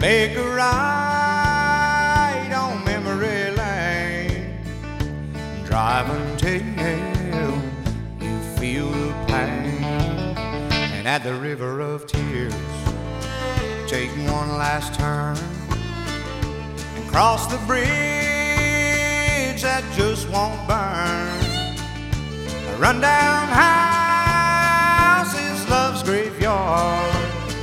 make a ride on memory lane, drive until you feel the pain. And at the river of tears, take one last turn and cross the bridge that just won't burn. Run down high